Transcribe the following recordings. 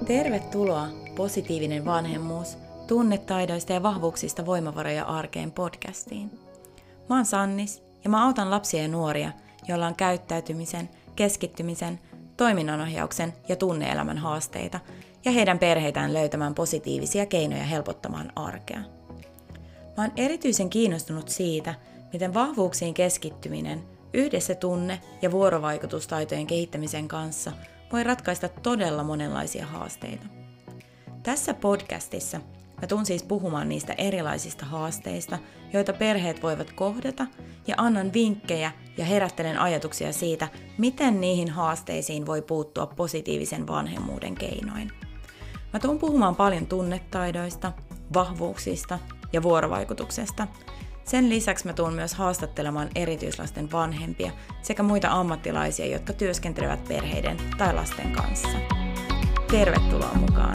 Tervetuloa Positiivinen vanhemmuus, tunnetaidoista ja vahvuuksista voimavaroja arkeen podcastiin. Mä oon Sannis ja mä autan lapsia ja nuoria, joilla on käyttäytymisen, keskittymisen, toiminnanohjauksen ja tunne-elämän haasteita ja heidän perheitään löytämään positiivisia keinoja helpottamaan arkea. Mä oon erityisen kiinnostunut siitä, miten vahvuuksiin keskittyminen yhdessä tunne- ja vuorovaikutustaitojen kehittämisen kanssa voi ratkaista todella monenlaisia haasteita. Tässä podcastissa mä tuun siis puhumaan niistä erilaisista haasteista, joita perheet voivat kohdata, ja annan vinkkejä ja herättelen ajatuksia siitä, miten niihin haasteisiin voi puuttua positiivisen vanhemmuuden keinoin. Mä tuun puhumaan paljon tunnetaidoista, vahvuuksista ja vuorovaikutuksesta. Sen lisäksi mä tuun myös haastattelemaan erityislasten vanhempia sekä muita ammattilaisia, jotka työskentelevät perheiden tai lasten kanssa. Tervetuloa mukaan!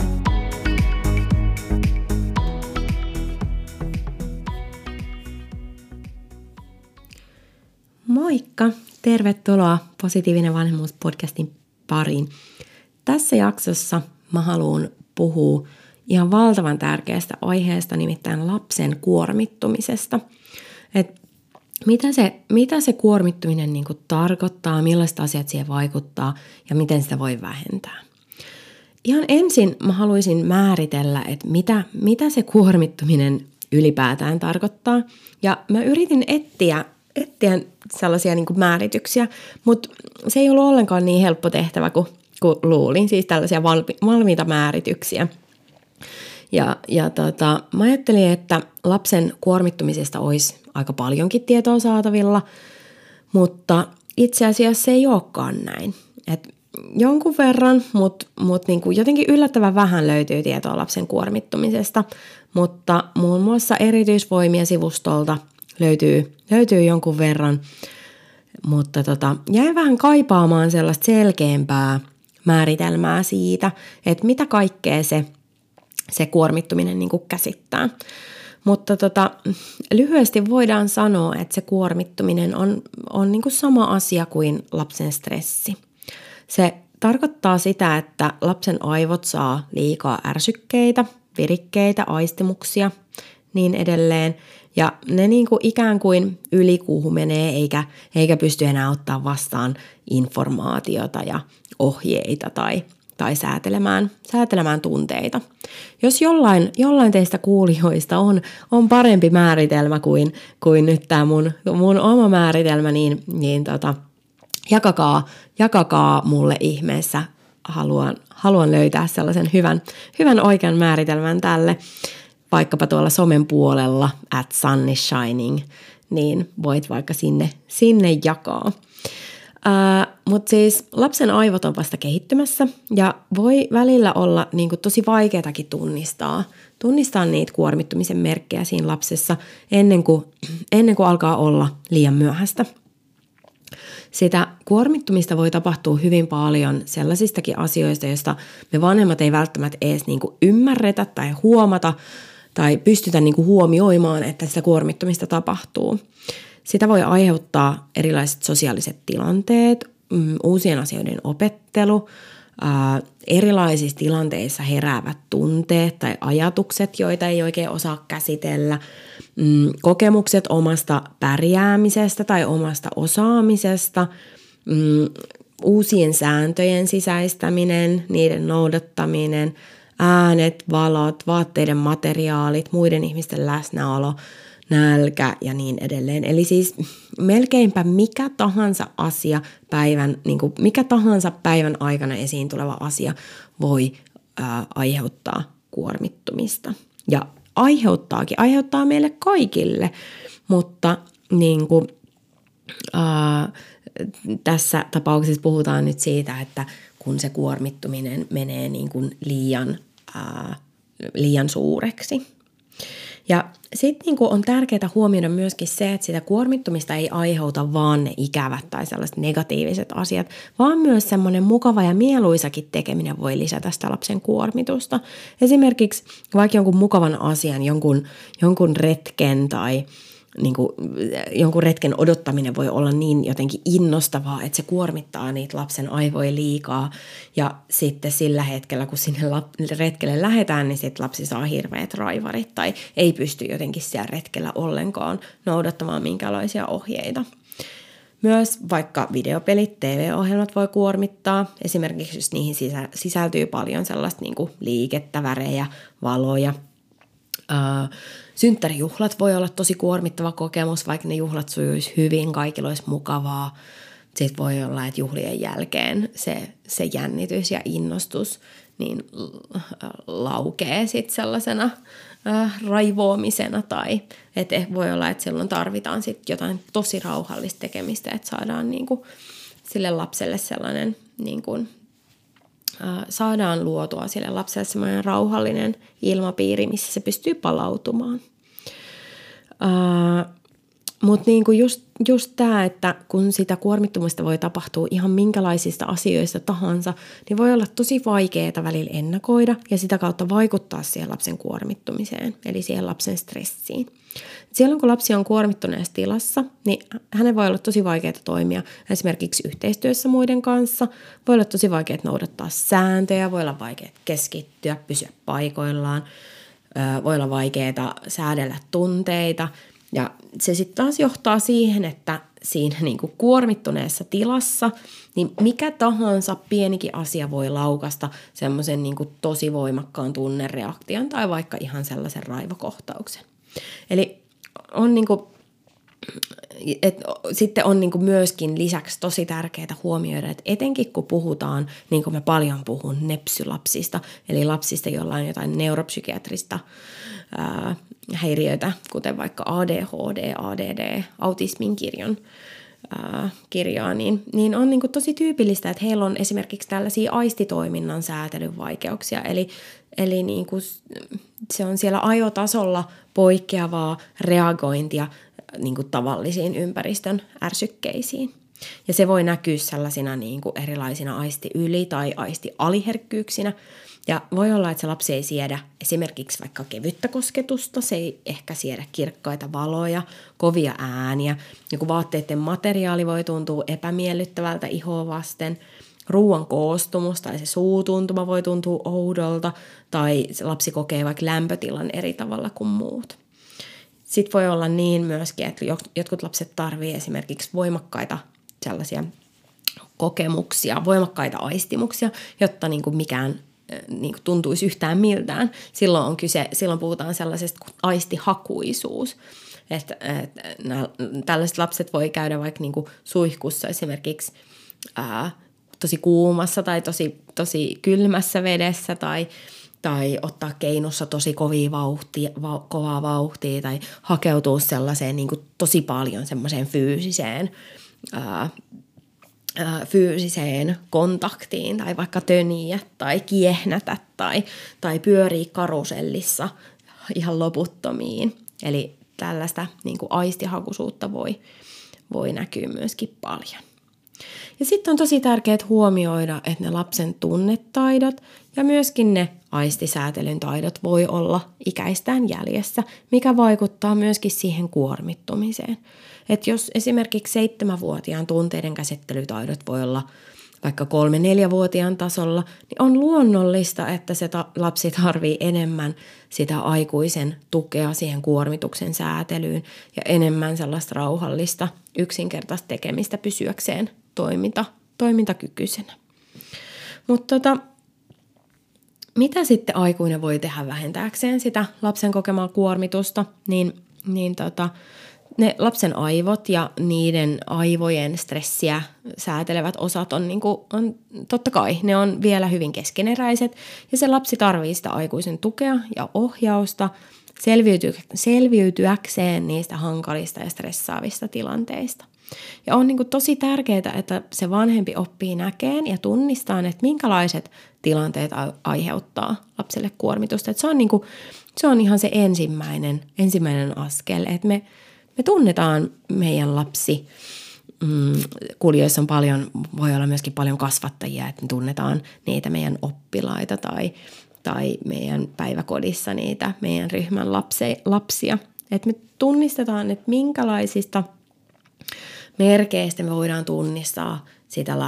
Moikka! Tervetuloa Positiivinen vanhemmuus podcastin pariin. Tässä jaksossa mä haluan puhua ihan valtavan tärkeästä aiheesta, nimittäin lapsen kuormittumisesta. Et mitä se kuormittuminen niin kuin tarkoittaa, millaiset asiat siihen vaikuttaa ja miten sitä voi vähentää. Ihan ensin mä haluaisin määritellä, että mitä se kuormittuminen ylipäätään tarkoittaa. Ja mä yritin etsiä sellaisia niin kuin määrityksiä, mutta se ei ollut ollenkaan niin helppo tehtävä kuin luulin, siis tällaisia valmiita määrityksiä. Mä ajattelin, että lapsen kuormittumisesta olisi aika paljonkin tietoa saatavilla, mutta itse asiassa se ei olekaan näin. Et jonkun verran, mutta niin kuin jotenkin yllättävän vähän löytyy tietoa lapsen kuormittumisesta, mutta muun muassa erityisvoimia sivustolta löytyy jonkun verran, mutta jäin vähän kaipaamaan sellaista selkeämpää määritelmää siitä, että mitä kaikkea se kuormittuminen niin kuin käsittää. Mutta lyhyesti voidaan sanoa, että se kuormittuminen on niin kuin sama asia kuin lapsen stressi. Se tarkoittaa sitä, että lapsen aivot saa liikaa ärsykkeitä, virikkeitä, aistimuksia, niin edelleen. Ja ne niin kuin ikään kuin ylikuumenee eikä pysty enää ottaa vastaan informaatiota ja ohjeita tai säätelemään tunteita. Jos jollain teistä kuulijoista on parempi määritelmä kuin nyt tämä mun oma määritelmä, niin jakakaa mulle ihmeessä. Haluan löytää sellaisen hyvän oikean määritelmän tälle, vaikkapa tuolla somen puolella @sunnyshining, niin voit vaikka sinne jakaa. Mutta siis lapsen aivot on vasta kehittymässä ja voi välillä olla niin kuin tosi vaikeatakin tunnistaa niitä kuormittumisen merkkejä siinä lapsessa ennen kuin alkaa olla liian myöhäistä. Sitä kuormittumista voi tapahtua hyvin paljon sellaisistakin asioista, joista me vanhemmat ei välttämättä edes niin kuin ymmärretä tai huomata tai pystytä niin kuin huomioimaan, että sitä kuormittumista tapahtuu. Sitä voi aiheuttaa erilaiset sosiaaliset tilanteet, uusien asioiden opettelu, erilaisissa tilanteissa heräävät tunteet tai ajatukset, joita ei oikein osaa käsitellä, kokemukset omasta pärjäämisestä tai omasta osaamisesta, uusien sääntöjen sisäistäminen, niiden noudattaminen, äänet, valot, vaatteiden materiaalit, muiden ihmisten läsnäolo, nälkä ja niin edelleen. Eli siis melkeinpä mikä tahansa päivän aikana esiin tuleva asia voi aiheuttaa kuormittumista. Ja aiheuttaa meille kaikille, mutta niin kuin, tässä tapauksessa puhutaan nyt siitä, että kun se kuormittuminen menee niin kuin liian suureksi. Ja sitten niin on tärkeää huomioida myöskin se, että sitä kuormittumista ei aiheuta vaan ne ikävät tai sellaiset negatiiviset asiat, vaan myös semmoinen mukava ja mieluisakin tekeminen voi lisätä sitä lapsen kuormitusta. Esimerkiksi vaikka jonkun mukavan asian, jonkun retken niin kuin, jonkun retken odottaminen voi olla niin jotenkin innostavaa, että se kuormittaa niitä lapsen aivoja liikaa. Ja sitten sillä hetkellä, kun sinne retkelle lähdetään, niin sitten lapsi saa hirveät raivarit tai ei pysty jotenkin siellä retkellä ollenkaan noudattamaan minkälaisia ohjeita. Myös vaikka videopelit, TV-ohjelmat voi kuormittaa. Esimerkiksi jos niihin sisältyy paljon sellaista niin kuin liikettä, värejä, valoja. Synttärijuhlat voi olla tosi kuormittava kokemus, vaikka ne juhlat sujuisi hyvin, kaikilla olisi mukavaa. Sitten voi olla, että juhlien jälkeen se jännitys ja innostus niin laukee sitten sellaisena raivoamisena tai että voi olla, että silloin tarvitaan sitten jotain tosi rauhallista tekemistä, että saadaan niinku sille lapselle sellainen niinku, saadaan luotua sille lapselle sellainen rauhallinen ilmapiiri, missä se pystyy palautumaan. Mutta niinku just tämä, että kun sitä kuormittumista voi tapahtua ihan minkälaisista asioista tahansa, niin voi olla tosi vaikeaa välillä ennakoida ja sitä kautta vaikuttaa siihen lapsen kuormittumiseen, eli siihen lapsen stressiin. Silloin kun lapsi on kuormittuneessa tilassa, niin hänen voi olla tosi vaikeaa toimia esimerkiksi yhteistyössä muiden kanssa. Voi olla tosi vaikeaa noudattaa sääntöjä, voi olla vaikeaa keskittyä, pysyä paikoillaan, voi olla vaikeaa säädellä tunteita. Ja se sitten taas johtaa siihen, että siinä niin kuin kuormittuneessa tilassa, niin mikä tahansa pienikin asia voi laukasta semmoisen niin kuin tosi voimakkaan tunnereaktion tai vaikka ihan sellaisen raivokohtauksen. Eli on niin kuin, sitten on niin kuin myöskin lisäksi tosi tärkeää huomioida, että etenkin kun puhutaan, niin kuin mä paljon puhun, nepsylapsista, eli lapsista, joilla on jotain neuropsykiatrista häiriöitä, kuten vaikka ADHD, ADD, autismin kirjaa, niin on niin kuin tosi tyypillistä, että heillä on esimerkiksi tällaisia aistitoiminnan säätelyn vaikeuksia, eli niin kuin se on siellä ajotasolla poikkeavaa reagointia niin kuin tavallisiin ympäristön ärsykkeisiin. Ja se voi näkyä sellaisina niin kuin erilaisina aisti-yli- tai aisti-aliherkkyyksinä. Ja voi olla, että se lapsi ei siedä esimerkiksi vaikka kevyttä kosketusta, se ei ehkä siedä kirkkaita valoja, kovia ääniä. Joku vaatteiden materiaali voi tuntua epämiellyttävältä ihoa vasten. Ruoan koostumus tai se suutuntuma voi tuntua oudolta tai se lapsi kokee vaikka lämpötilan eri tavalla kuin muut. Sitten voi olla niin myöskin, että jotkut lapset tarvitsevat esimerkiksi voimakkaita sellaisia kokemuksia, voimakkaita aistimuksia, jotta niin kuin mikään niin kuin tuntuisi yhtään miltään. Silloin puhutaan sellaisesta kuin aistihakuisuus. Että tällaiset lapset voi käydä vaikka niin kuin suihkussa esimerkiksi tosi kuumassa tai tosi kylmässä vedessä tai ottaa keinussa tosi kovaa vauhtia tai hakeutua sellaiseen niin kuin tosi paljon semmoiseen fyysiseen kontaktiin tai vaikka töniä tai kiehnätä tai pyörii karusellissa ihan loputtomiin. Eli tällaista niin kuin aistihakuisuutta voi näkyä myöskin paljon. Ja sitten on tosi tärkeää huomioida, että ne lapsen tunnetaidot ja myöskin ne aistisäätelyn taidot voi olla ikäistään jäljessä, mikä vaikuttaa myöskin siihen kuormittumiseen. Että jos esimerkiksi 7-vuotiaan tunteiden käsittelytaidot voi olla vaikka 3-4-vuotiaan tasolla, niin on luonnollista, että se lapsi tarvii enemmän sitä aikuisen tukea siihen kuormituksen säätelyyn ja enemmän sellaista rauhallista, yksinkertaista tekemistä pysyäkseen toimintakykyisenä. Mutta mitä sitten aikuinen voi tehdä vähentääkseen sitä lapsen kokemaa kuormitusta, niin ne lapsen aivot ja niiden aivojen stressiä säätelevät osat on totta kai, ne on vielä hyvin keskeneräiset ja se lapsi tarvitsee sitä aikuisen tukea ja ohjausta selviytyäkseen niistä hankalista ja stressaavista tilanteista. Ja on tosi tärkeää, että se vanhempi oppii näkeen ja tunnistaa, että minkälaiset tilanteet aiheuttaa lapselle kuormitusta. Että se on ihan se ensimmäinen askel, että me tunnetaan meidän lapsi. Kuljoissa on voi olla myöskin paljon kasvattajia, että me tunnetaan niitä meidän oppilaita tai meidän päiväkodissa niitä meidän ryhmän lapsia. Että me tunnistetaan, että minkälaisista merkeistä me voidaan tunnistaa sitä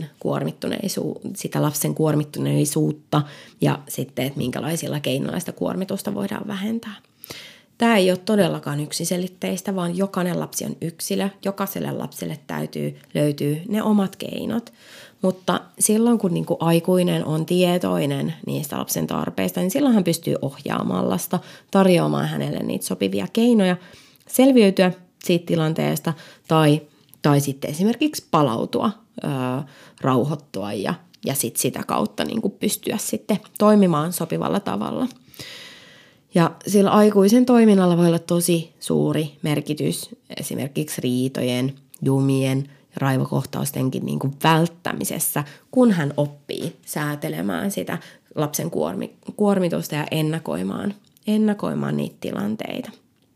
lapsen kuormittuneisuutta ja sitten, että minkälaisilla keinoilla sitä kuormitusta voidaan vähentää. Tämä ei ole todellakaan yksiselitteistä, vaan jokainen lapsi on yksilö. Jokaiselle lapselle löytyy ne omat keinot. Mutta silloin, kun niin kuin aikuinen on tietoinen niistä lapsen tarpeista, niin silloin hän pystyy ohjaamaan lasta, tarjoamaan hänelle niitä sopivia keinoja selviytyä siitä tilanteesta tai sitten esimerkiksi palautua, rauhoittua ja sit sitä kautta niin kuin pystyä sitten toimimaan sopivalla tavalla. Ja sillä aikuisen toiminnalla voi olla tosi suuri merkitys esimerkiksi riitojen, jumien ja raivokohtaustenkin niin kuin välttämisessä, kun hän oppii säätelemään sitä lapsen kuormitusta ja ennakoimaan niitä tilanteita.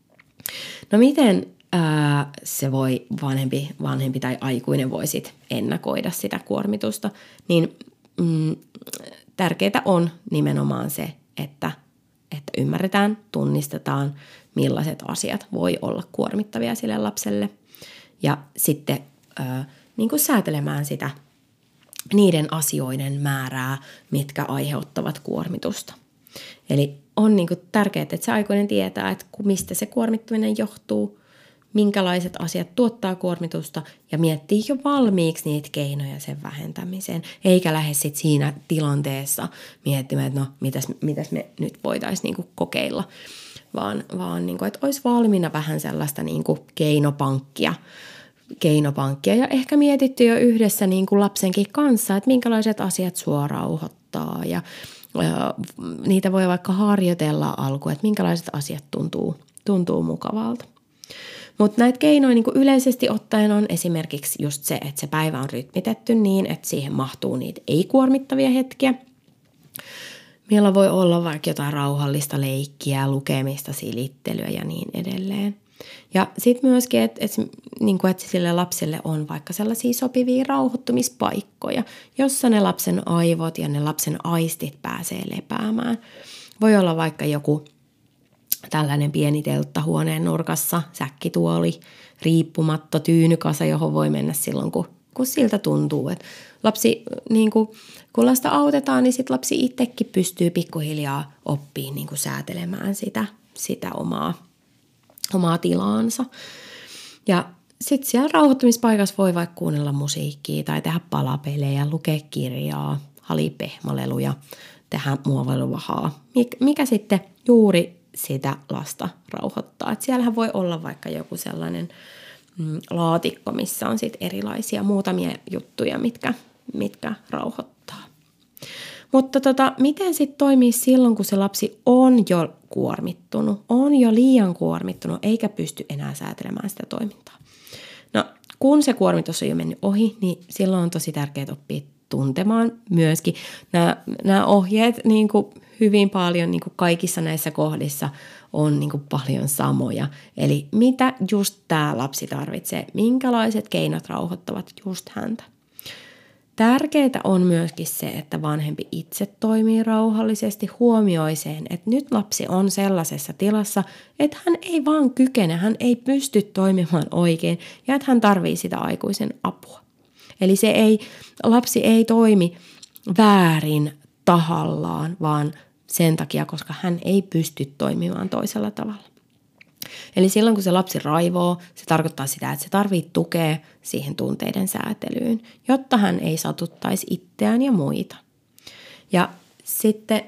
No miten se voi vanhempi tai aikuinen voi sit ennakoida sitä kuormitusta, niin tärkeää on nimenomaan se, että ymmärretään, tunnistetaan, millaiset asiat voi olla kuormittavia sille lapselle ja sitten niin kuin säätelemään sitä niiden asioiden määrää, mitkä aiheuttavat kuormitusta. Eli on niin kuin tärkeää, että se aikuinen tietää, että mistä se kuormittuminen johtuu, minkälaiset asiat tuottaa kuormitusta ja miettii jo valmiiksi niitä keinoja sen vähentämiseen, eikä lähde sitten siinä tilanteessa miettimään, että no mitäs me nyt voitaisiin niinku kokeilla, vaan niinku, että olisi valmiina vähän sellaista niinku keinopankkia ja ehkä mietitty jo yhdessä niinku lapsenkin kanssa, että minkälaiset asiat sua rauhoittaa ja niitä voi vaikka harjoitella alkuun, että minkälaiset asiat tuntuu mukavalta. Mutta näitä keinoja niin kuin yleisesti ottaen on esimerkiksi just se, että se päivä on rytmitetty niin, että siihen mahtuu niitä ei-kuormittavia hetkiä. Meillä voi olla vaikka jotain rauhallista leikkiä, lukemista, silittelyä ja niin edelleen. Ja sitten myöskin, että sille lapselle on vaikka sellaisia sopivia rauhoittumispaikkoja, jossa ne lapsen aivot ja ne lapsen aistit pääsee lepäämään. Voi olla vaikka joku tällainen pieni telttahuoneen nurkassa, säkkituoli, riippumatto, tyynykasa, johon voi mennä silloin, kun siltä tuntuu. Että lapsi, niin kun lasta autetaan, niin sit lapsi itsekin pystyy pikkuhiljaa oppimaan niin säätelemään sitä omaa tilaansa. Ja sitten siellä rauhoittumispaikassa voi vaikka kuunnella musiikkia tai tehdä palapelejä, lukea kirjaa, halii pehmoleluja, tehdä muovailuvahaa, mikä sitten juuri sitä lasta rauhoittaa. Et siellähän voi olla vaikka joku sellainen laatikko, missä on sitten erilaisia muutamia juttuja, mitkä rauhoittaa. Mutta miten sitten toimii silloin, kun se lapsi on jo kuormittunut, on jo liian kuormittunut, eikä pysty enää säätelemään sitä toimintaa? No, kun se kuormitus on jo mennyt ohi, niin silloin on tosi tärkeää oppia tuntemaan myöskin. Nämä ohjeet niin kuin hyvin paljon niin kuin kaikissa näissä kohdissa on niin kuin paljon samoja. Eli mitä just tämä lapsi tarvitsee, minkälaiset keinot rauhoittavat just häntä. Tärkeää on myöskin se, että vanhempi itse toimii rauhallisesti, huomioi sen, että nyt lapsi on sellaisessa tilassa, että hän ei vaan kykene, hän ei pysty toimimaan oikein ja että hän tarvitsee sitä aikuisen apua. Eli lapsi ei toimi väärin tahallaan, vaan sen takia, koska hän ei pysty toimimaan toisella tavalla. Eli silloin, kun se lapsi raivoo, se tarkoittaa sitä, että se tarvitsee tukea siihen tunteiden säätelyyn, jotta hän ei satuttaisi itseään ja muita. Ja sitten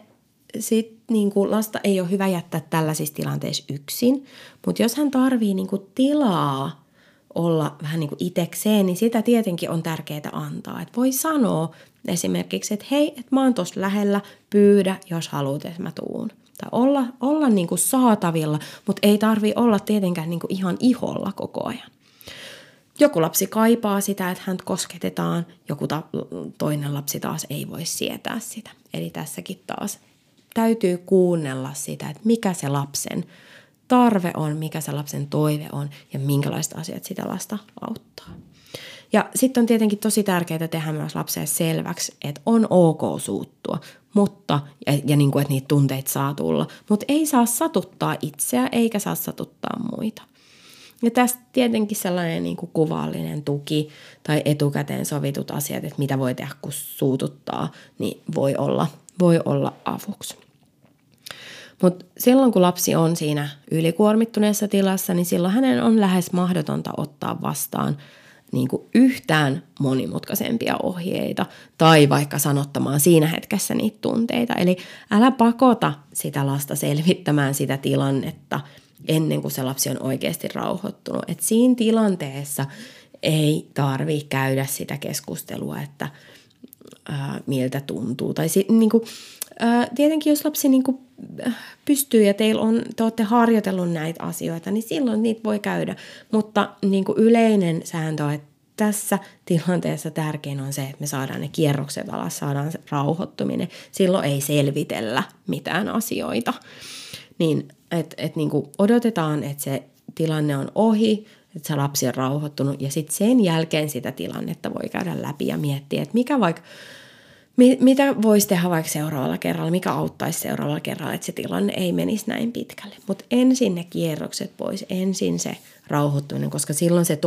niin kuin lasta ei ole hyvä jättää tällaisissa tilanteissa yksin, mutta jos hän tarvitsee niin kuin tilaa olla vähän niin kuin itekseen, niin sitä tietenkin on tärkeää antaa. Että voi sanoa esimerkiksi, että hei, että mä oon tuossa lähellä, pyydä, jos haluat, että mä tuun. Tai olla niin kuin saatavilla, mutta ei tarvitse olla tietenkään niin kuin ihan iholla koko ajan. Joku lapsi kaipaa sitä, että häntä kosketetaan, joku toinen lapsi taas ei voi sietää sitä. Eli tässäkin taas täytyy kuunnella sitä, että mikä se lapsen tarve on, mikä se lapsen toive on ja minkälaiset asiat sitä lasta auttaa. Ja sitten on tietenkin tosi tärkeää tehdä myös lapselle selväksi, että on ok suuttua, mutta, ja niin kuin, että niitä tunteita saa tulla, mutta ei saa satuttaa itseä eikä saa satuttaa muita. Ja tästä tietenkin sellainen niin kuin kuvallinen tuki tai etukäteen sovitut asiat, että mitä voi tehdä, kun suututtaa, niin voi olla avuksi. Mutta silloin, kun lapsi on siinä ylikuormittuneessa tilassa, niin silloin hänen on lähes mahdotonta ottaa vastaan niin kuin yhtään monimutkaisempia ohjeita tai vaikka sanottamaan siinä hetkessä niitä tunteita. Eli älä pakota sitä lasta selvittämään sitä tilannetta ennen kuin se lapsi on oikeasti rauhoittunut. Et siinä tilanteessa ei tarvitse käydä sitä keskustelua, että miltä tuntuu. Tai tietenkin jos lapsi pystyy ja te olette harjoitellut näitä asioita, niin silloin niitä voi käydä. Mutta yleinen sääntö on, että tässä tilanteessa tärkein on se, että me saadaan ne kierrokset alas, saadaan se rauhoittuminen. Silloin ei selvitellä mitään asioita. Niin, odotetaan, että se tilanne on ohi, että se lapsi on rauhoittunut ja sitten sen jälkeen sitä tilannetta voi käydä läpi ja miettiä, että mitä voisi tehdä vaikka seuraavalla kerralla, mikä auttaisi seuraavalla kerralla, että se tilanne ei menisi näin pitkälle. Mutta ensin ne kierrokset pois, ensin se rauhoittuminen, koska silloin se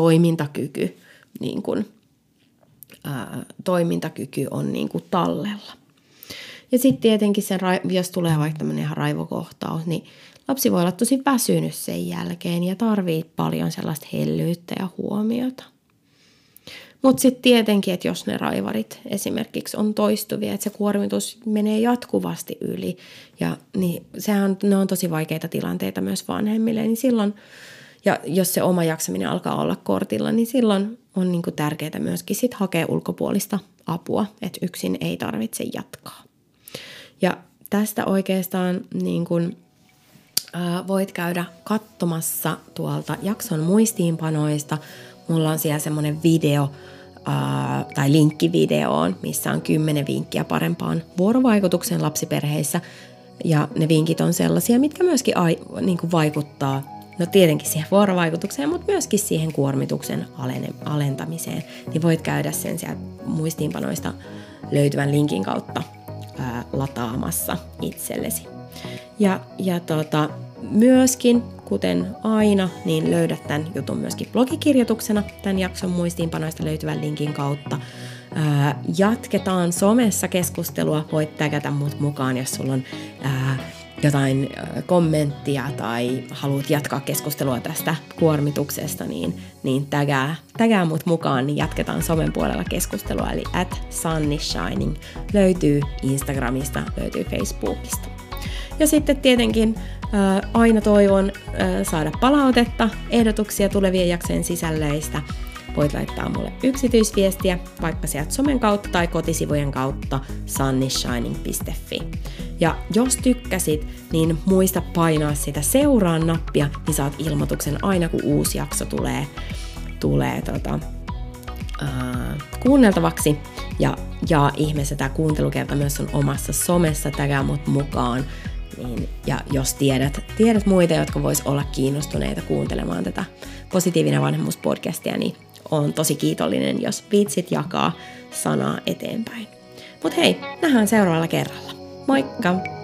toimintakyky on tallella. Ja sitten tietenkin jos tulee vaikka tämmöinen ihan raivokohtaus, niin lapsi voi olla tosi väsynyt sen jälkeen ja tarvitsee paljon sellaista hellyyttä ja huomiota. Mutta sitten tietenkin, että jos ne raivarit esimerkiksi on toistuvia, että se kuormitus menee jatkuvasti yli, niin ne on tosi vaikeita tilanteita myös vanhemmille, niin silloin, ja jos se oma jaksaminen alkaa olla kortilla, niin silloin on tärkeää myöskin sit hakea ulkopuolista apua, että yksin ei tarvitse jatkaa. Ja tästä oikeastaan voit käydä katsomassa tuolta jakson muistiinpanoista. Mulla on siellä semmoinen video tai linkki videoon, missä on 10 vinkkiä parempaan vuorovaikutukseen lapsiperheissä. Ja ne vinkit on sellaisia, mitkä myöskin vaikuttaa, no tietenkin siihen vuorovaikutukseen, mutta myöskin siihen kuormituksen alentamiseen. Niin voit käydä sen sieltä muistiinpanoista löytyvän linkin kautta lataamassa itsellesi. Ja myöskin, kuten aina, niin löydät tämän jutun myöskin blogikirjoituksena tämän jakson muistiinpanoista löytyvän linkin kautta. Jatketaan somessa keskustelua, voit tägätä mut mukaan, jos sulla on jotain kommenttia tai haluat jatkaa keskustelua tästä kuormituksesta, niin tägää mut mukaan, niin jatketaan somen puolella keskustelua, eli @sunnyshining löytyy Instagramista, löytyy Facebookista. Ja sitten tietenkin aina toivon saada palautetta, ehdotuksia tulevien jaksojen sisällöistä. Voit laittaa mulle yksityisviestiä vaikka sieltä somen kautta tai kotisivujen kautta sunnyshining.fi. Ja jos tykkäsit, niin muista painaa sitä seuraa nappia, niin saat ilmoituksen aina kun uusi jakso tulee kuunneltavaksi. Ja ihmeessä tämä kuuntelukerta myös on omassa somessa, tägää mut mukaan. Ja jos tiedät muita, jotka vois olla kiinnostuneita kuuntelemaan tätä Positiivinen vanhemmuus-podcastia, niin olen tosi kiitollinen, jos viitsit jakaa sanaa eteenpäin. Mut hei, nähdään seuraavalla kerralla. Moikka!